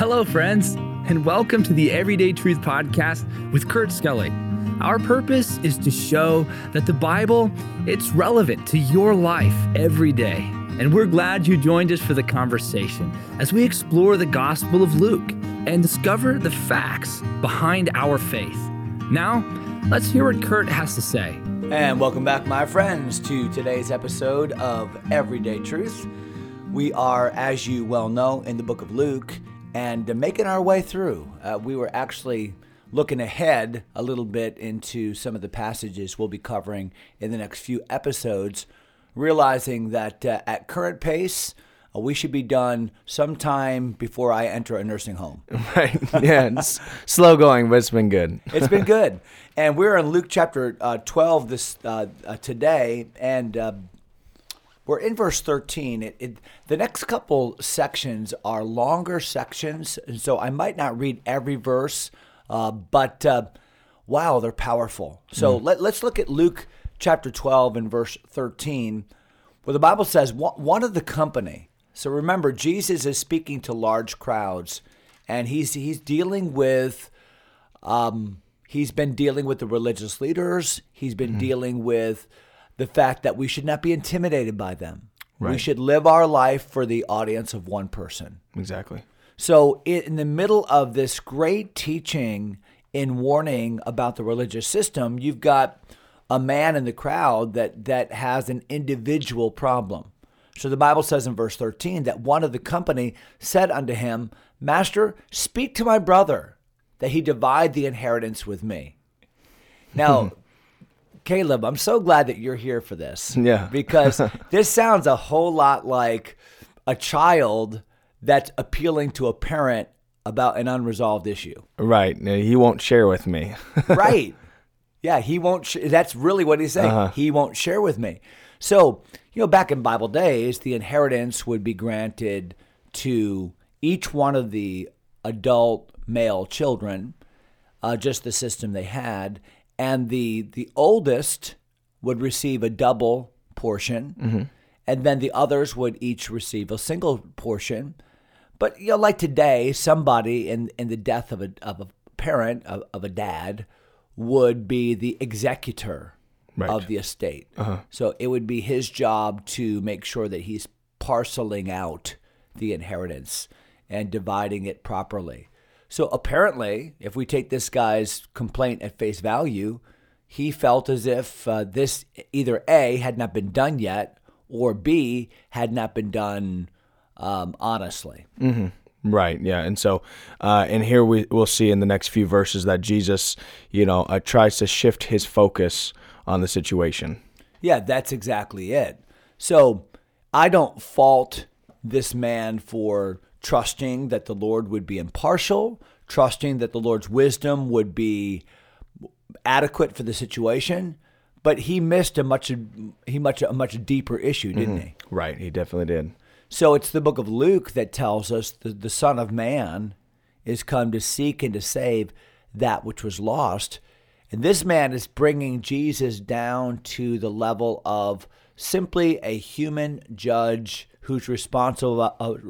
Hello, friends, and welcome to the Everyday Truth Podcast with Kurt Skelly. Our purpose is to show that the Bible, it's relevant to your life every day. And we're glad you joined us for the conversation as we explore the Gospel of Luke and discover the facts behind our faith. Now, let's hear what Kurt has to say. And welcome back, my friends, to today's episode of Everyday Truth. We are, as you well know, in the book of Luke and making our way through. We were actually looking ahead a little bit into some of the passages we'll be covering in the next few episodes, realizing that at current pace, we should be done sometime before I enter a nursing home. Right. Yeah, it's slow going, but it's been good. It's been good. And we're in Luke chapter 12 today, and we're in verse 13. The next couple sections are longer sections, and so I might not read every verse, but wow, they're powerful. So let's look at Luke chapter 12 and verse 13, where the Bible says, one of the company. So remember, Jesus is speaking to large crowds, and he's dealing with, he's been dealing with the religious leaders. He's been dealing with the fact that we should not be intimidated by them. Right. We should live our life for the audience of one person. Exactly. So in the middle of this great teaching and warning about the religious system, you've got a man in the crowd that has an individual problem. So the Bible says in verse 13 that one of the company said unto him, Master, speak to my brother that he divide the inheritance with me. Now, Caleb, I'm so glad that you're here for this. Yeah. Because this sounds a whole lot like a child that's appealing to a parent about an unresolved issue. Right. He won't share with me. Right. Yeah, he won't. That's really what he's saying. He won't share with me. So, back in Bible days, the inheritance would be granted to each one of the adult male children, just the system they had. And the oldest would receive a double portion, and then the others would each receive a single portion. But like today, somebody in the death of a parent, of a dad, would be the executor of the estate. So it would be his job to make sure that he's parceling out the inheritance and dividing it properly. So apparently, if we take this guy's complaint at face value, he felt as if this either A, had not been done yet, or B, had not been done honestly. Mm-hmm. Right, yeah. And so, and here we'll see in the next few verses that Jesus, tries to shift his focus on the situation. Yeah, that's exactly it. So I don't fault this man for trusting that the Lord would be impartial, trusting that the Lord's wisdom would be adequate for the situation, but he missed a much deeper issue, didn't he? Right, he definitely did. So it's the book of Luke that tells us the Son of Man is come to seek and to save that which was lost. And this man is bringing Jesus down to the level of simply a human judge who's responsible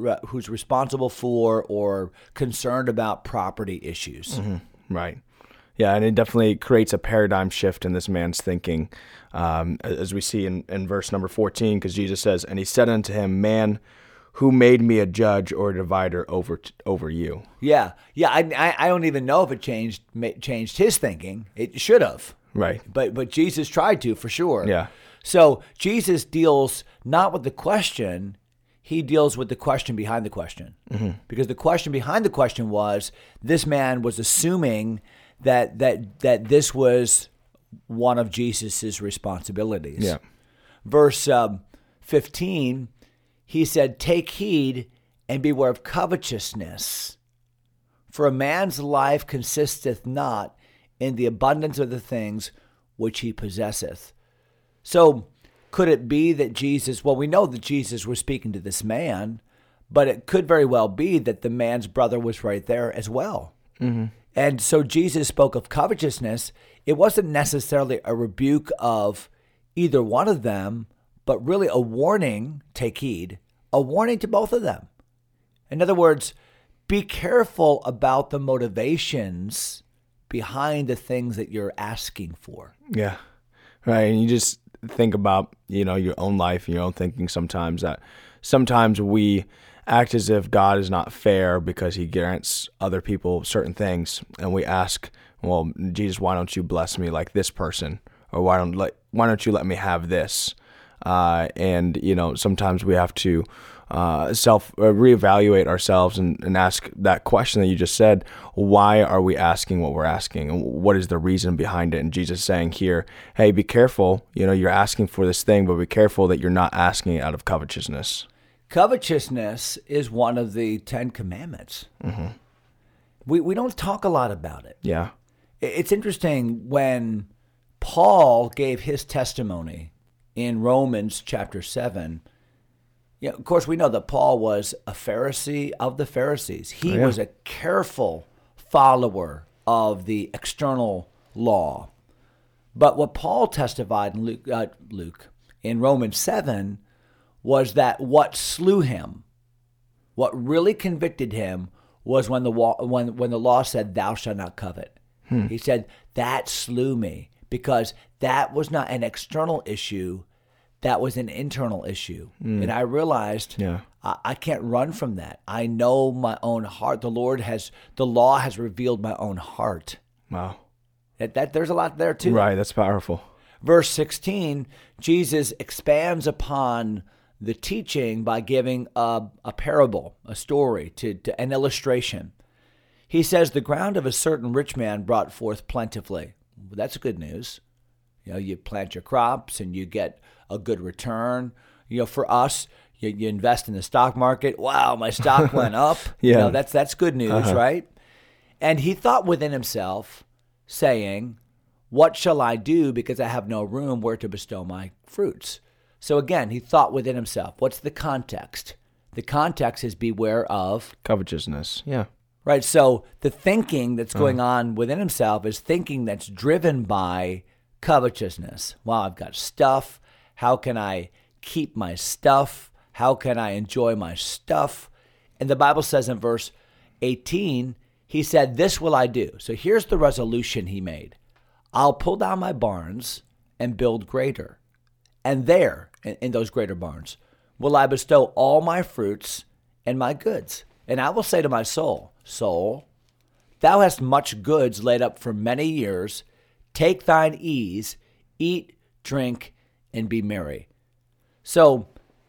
for or concerned about property issues. Right. Yeah, and it definitely creates a paradigm shift in this man's thinking, as we see in verse number 14, because Jesus says, And he said unto him, Man, who made me a judge or a divider over you? Yeah. I don't even know if it changed his thinking. It should have. Right. But Jesus tried to, for sure. Yeah. So Jesus deals not with the question, he deals with the question behind the question. Because the question behind the question was, this man was assuming that this was one of Jesus's responsibilities. Yeah. Verse 15, he said, Take heed and beware of covetousness, for a man's life consisteth not in the abundance of the things which he possesseth. So could it be that Jesus, well, we know that Jesus was speaking to this man, but it could very well be that the man's brother was right there as well. And so Jesus spoke of covetousness. It wasn't necessarily a rebuke of either one of them, but really a warning, take heed, a warning to both of them. In other words, be careful about the motivations behind the things that you're asking for. Yeah. Right. And you just think about, your own life and your own thinking sometimes, that sometimes we act as if God is not fair because he grants other people certain things. And we ask, well, Jesus, why don't you bless me like this person? Or why don't you let me have this? And sometimes we have to reevaluate ourselves and ask that question that you just said. Why are we asking what we're asking, and what is the reason behind it? And Jesus is saying here, hey, be careful. You're asking for this thing, but be careful that you're not asking it out of covetousness. Covetousness is one of the 10 commandments. Mm-hmm. We don't talk a lot about it. Yeah. It's interesting when Paul gave his testimony in Romans chapter 7. Of course, we know that Paul was a Pharisee of the Pharisees. He was a careful follower of the external law. But what Paul testified in Luke in Romans 7 was that what slew him, what really convicted him, was when the law said, "Thou shalt not covet." He said, that slew me, because that was not an external issue. That was an internal issue. And I realized I can't run from that. I know my own heart. The law has revealed my own heart. Wow. That there's a lot there too. Right, that's powerful. Verse 16, Jesus expands upon the teaching by giving a parable, a story, to an illustration. He says, the ground of a certain rich man brought forth plentifully. Well, that's good news. You plant your crops and you get a good return. For us, you invest in the stock market. Wow, my stock went up. Yeah. That's good news, right? And he thought within himself, saying, what shall I do, because I have no room where to bestow my fruits? So again, he thought within himself. What's the context? The context is beware of covetousness. Yeah. Right. So the thinking that's going on within himself is thinking that's driven by covetousness. Wow, I've got stuff. How can I keep my stuff? How can I enjoy my stuff? And the Bible says in verse 18, he said, this will I do. So here's the resolution he made. I'll pull down my barns and build greater. And there, in those greater barns, will I bestow all my fruits and my goods. And I will say to my soul, soul, thou hast much goods laid up for many years. Take thine ease, eat, drink, and be merry. So,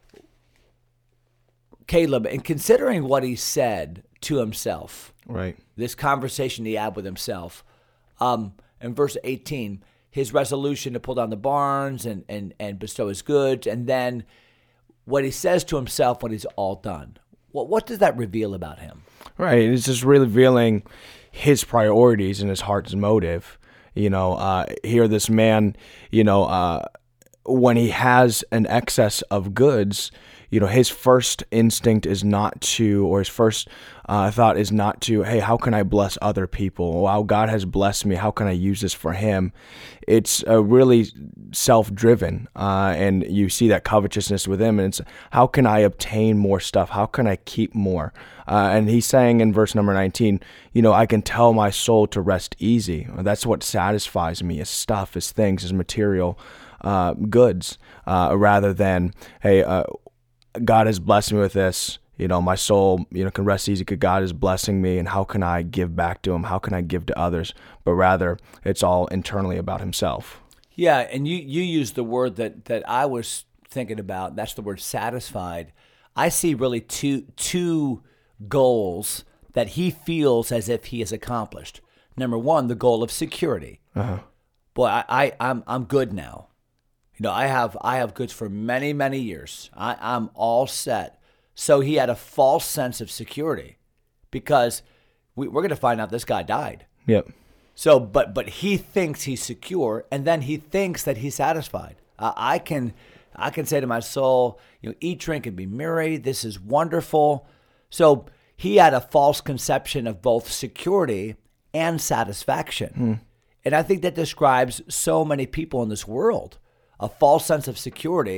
Caleb, in considering what he said to himself, right, this conversation he had with himself, in verse 18, his resolution to pull down the barns and bestow his goods, and then what he says to himself when he's all done. What does that reveal about him? Right, it's just revealing his priorities and his heart's motive. Here this man, when he has an excess of goods, his first instinct is not to, or his first thought is not to, hey, how can I bless other people? Wow, God has blessed me. How can I use this for him? It's really self-driven, and you see that covetousness with him, and it's, how can I obtain more stuff? How can I keep more? And he's saying in verse number 19, I can tell my soul to rest easy. That's what satisfies me, is stuff, is things, is material goods, rather than, hey, God has blessed me with this. My soul, can rest easy because God is blessing me, and how can I give back to him? How can I give to others? But rather, it's all internally about himself. Yeah, and you used the word that I was thinking about. That's the word satisfied. I see really two goals that he feels as if he has accomplished. Number one, the goal of security. Boy, I'm good now. I have goods for many, many years. I'm all set. So he had a false sense of security, because we're going to find out this guy died. Yep. So, but he thinks he's secure, and then he thinks that he's satisfied. I can say to my soul, eat, drink, and be merry. This is wonderful. So he had a false conception of both security and satisfaction. And I think that describes so many people in this world. A false sense of security.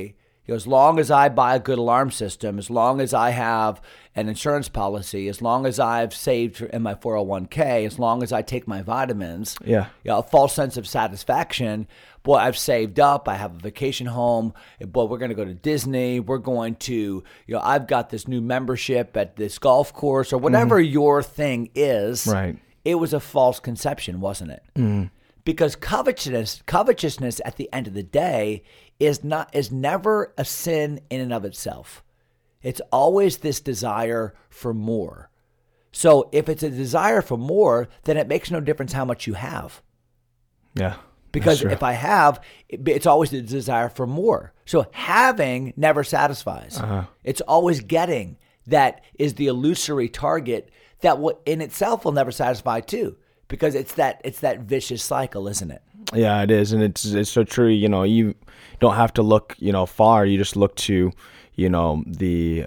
As long as I buy a good alarm system, as long as I have an insurance policy, as long as I've saved in my 401k, as long as I take my vitamins, a false sense of satisfaction. Boy, I've saved up. I have a vacation home. Boy, we're going to go to Disney. We're going to, I've got this new membership at this golf course or whatever your thing is. Right. It was a false conception, wasn't it? Because covetousness at the end of the day is never a sin in and of itself. It's always this desire for more. So if it's a desire for more, then it makes no difference how much you have. Yeah. Because if I have, it's always the desire for more. So having never satisfies. It's always getting that is the illusory target that in itself will never satisfy too. Because it's that vicious cycle, isn't it? Yeah, it is, and it's so true. You don't have to look, far. You just look to, the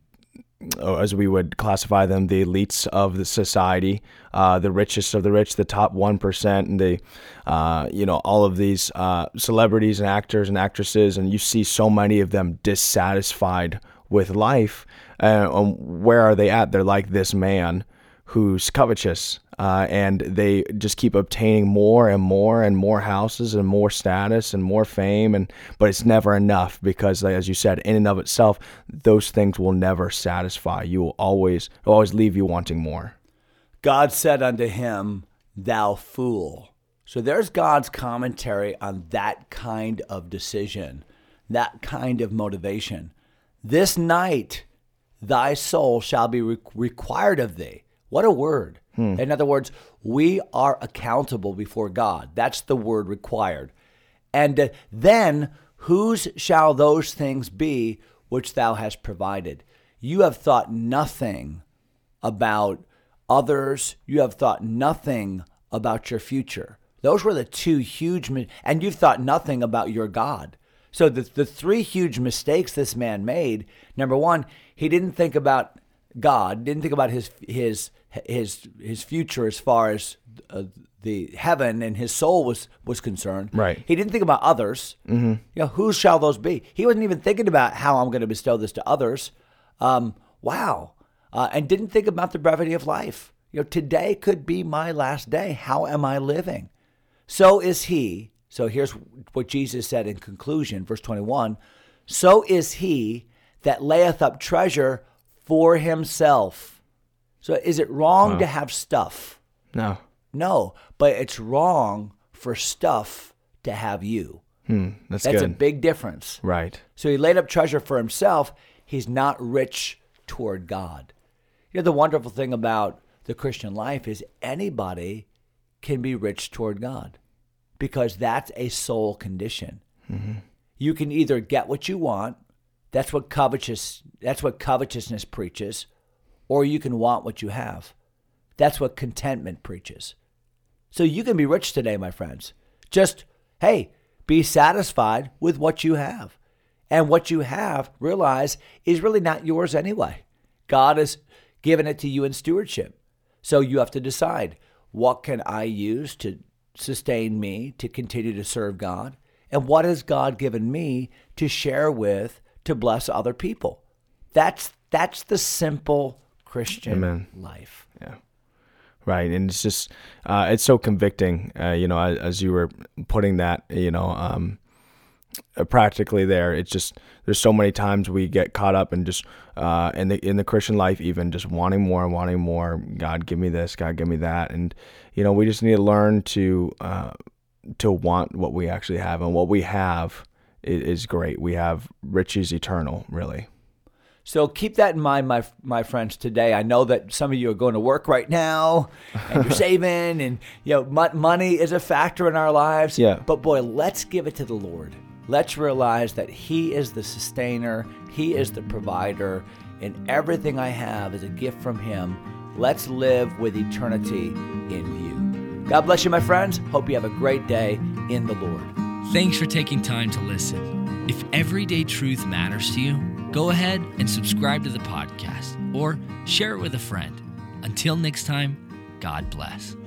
as we would classify them, the elites of the society, the richest of the rich, the top 1%, and the, all of these celebrities and actors and actresses, and you see so many of them dissatisfied with life. Where are they at? They're like this man who's covetous, and they just keep obtaining more and more and more houses and more status and more fame, but it's never enough because, as you said, in and of itself, those things will never satisfy. You will always leave you wanting more. God said unto him, "Thou fool." So there's God's commentary on that kind of decision, that kind of motivation. This night thy soul shall be required of thee. What a word. In other words, we are accountable before God. That's the word required. And then whose shall those things be which thou hast provided? You have thought nothing about others. You have thought nothing about your future. Those were the two huge, and you've thought nothing about your God. So the three huge mistakes this man made, number one, he didn't think about God, didn't think about his future as far as the heaven and his soul was concerned. Right. He didn't think about others. Who shall those be? He wasn't even thinking about how I'm going to bestow this to others. Wow. And didn't think about the brevity of life. Today could be my last day. How am I living? So is he. So here's what Jesus said in conclusion, verse 21. So is he that layeth up treasure for himself. So is it wrong to have stuff? No, but it's wrong for stuff to have you. That's good. A big difference. Right. So he laid up treasure for himself. He's not rich toward God. The wonderful thing about the Christian life is anybody can be rich toward God because that's a soul condition. You can either get what you want. That's what covetousness preaches, or you can want what you have. That's what contentment preaches. So you can be rich today, my friends. Just, hey, be satisfied with what you have. And what you have, realize, is really not yours anyway. God has given it to you in stewardship. So you have to decide, what can I use to sustain me, to continue to serve God? And what has God given me to share with, to bless other people? That's the simple Christian life. Yeah. Right. And it's just, it's so convicting, as you were putting that, practically there. It's just, there's so many times we get caught up in just, in the Christian life, even just wanting more and wanting more. God, give me this, God, give me that. And, we just need to learn to want what we actually have, and what we have is great. We have riches eternal, really. So keep that in mind, my friends, today. I know that some of you are going to work right now and you're saving, and money is a factor in our lives. Yeah. But boy, let's give it to the Lord. Let's realize that He is the sustainer. He is the provider, and everything I have is a gift from Him. Let's live with eternity in view. God bless you, my friends. Hope you have a great day in the Lord. Thanks for taking time to listen. If everyday truth matters to you, go ahead and subscribe to the podcast or share it with a friend. Until next time, God bless.